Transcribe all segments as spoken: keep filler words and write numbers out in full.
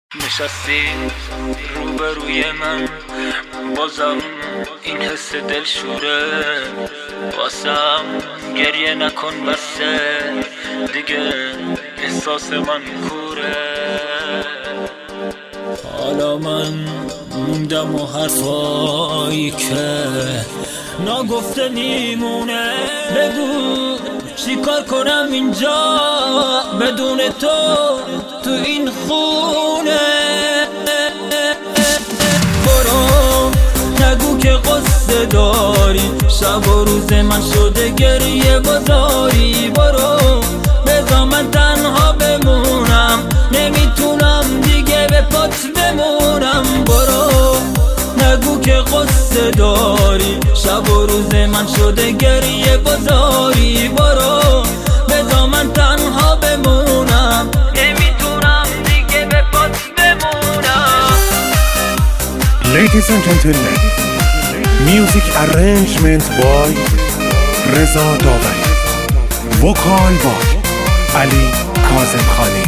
نشستی روبروی من، بازم این حس دلشوره واسم. گریه نکن بسه دیگه، احساس من کوره. حالا من موندم و حرفایی که ناگفته میمونه. بگو چی کار کنم اینجا بدون تو تو این خونه. برو نگو که قصه داری، شب و روز من شده گریه بازاری. برو بذار من تنها بمونم، نمیتونم دیگه به پات بمونم. برو نگو که قصه داری، شب و روز من شده گریه بازاری. برو بذار من تنها بمونم، نمیتونم دیگه به پات بمونم. Ladies and gentlemen, music arrangement by رضا داوری، وکال by علی کاظمخانی.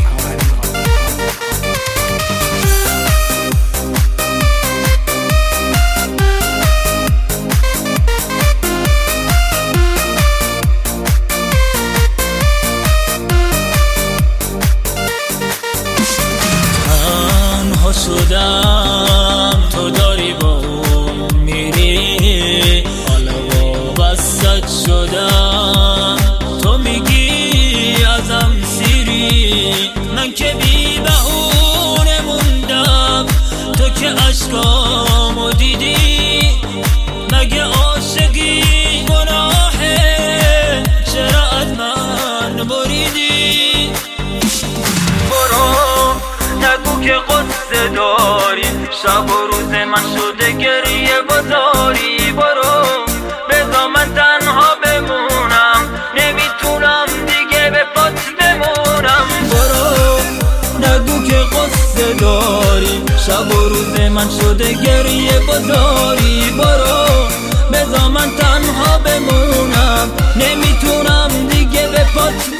شدم تو داری با اون میری، حالا وابستت شدم. تو میگی ازم سیری، من که بی بهونه موندم. تو که عشقامو دیدی، مگه عاشقی گناهه؟ چرا از من بریدی؟ برو نگو که قصه داری، شب و روز من شده گریه بازاری. برو بذار من تنها بمونم، نمیتونم دیگه به پات بمونم. برو نگو که قصه داری، شب و روز من شده گریه بازاری. برو بذار من تنها بمونم، نمیتونم دیگه به پات